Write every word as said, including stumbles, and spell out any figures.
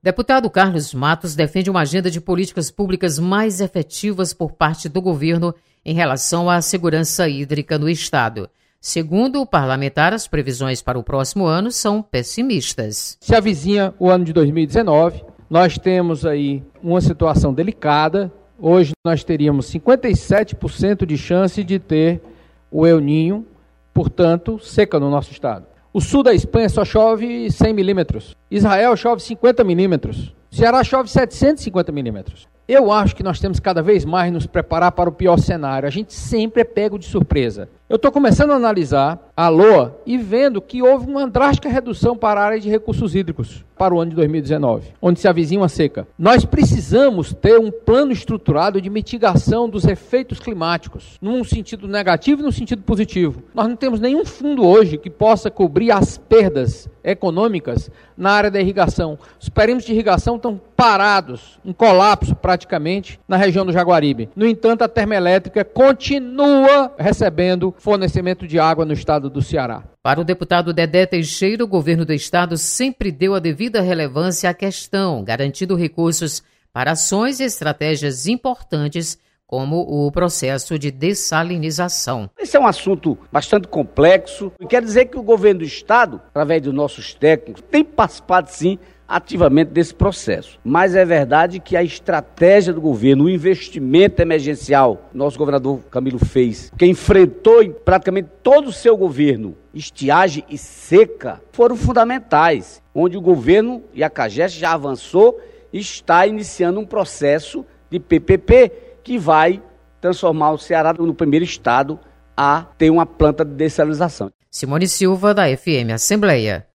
Deputado Carlos Matos defende uma agenda de políticas públicas mais efetivas por parte do governo em relação à segurança hídrica no estado. Segundo o parlamentar, as previsões para o próximo ano são pessimistas. Se avizinha o ano de dois mil e dezenove, nós temos aí uma situação delicada. Hoje nós teríamos cinquenta e sete por cento de chance de ter o El Niño, portanto, seca no nosso estado. O sul da Espanha só chove cem milímetros. Israel chove cinquenta milímetros. Ceará chove setecentos e cinquenta milímetros. Eu acho que nós temos cada vez mais nos preparar para o pior cenário. A gente sempre é pego de surpresa. Eu estou começando a analisar a LOA e vendo que houve uma drástica redução para a área de recursos hídricos para o ano de dois mil e dezenove, onde se avizinha uma seca. Nós precisamos ter um plano estruturado de mitigação dos efeitos climáticos, num sentido negativo e num sentido positivo. Nós não temos nenhum fundo hoje que possa cobrir as perdas econômicas na área da irrigação. Os perímetros de irrigação estão parados, em colapso praticamente, na região do Jaguaribe. No entanto, a termoelétrica continua recebendo fornecimento de água no estado do Ceará. Para o deputado Dedé Teixeira, o governo do estado sempre deu a devida relevância à questão, garantindo recursos para ações e estratégias importantes, como o processo de dessalinização. Esse é um assunto bastante complexo e quer dizer que o governo do estado, através dos nossos técnicos, tem participado sim ativamente desse processo. Mas é verdade que a estratégia do governo, o investimento emergencial, nosso governador Camilo fez, que enfrentou em praticamente todo o seu governo estiagem e seca, foram fundamentais, onde o governo e a CAGES já avançou e está iniciando um processo de P P P que vai transformar o Ceará no primeiro estado a ter uma planta de dessalinização. Simone Silva, da F M Assembleia.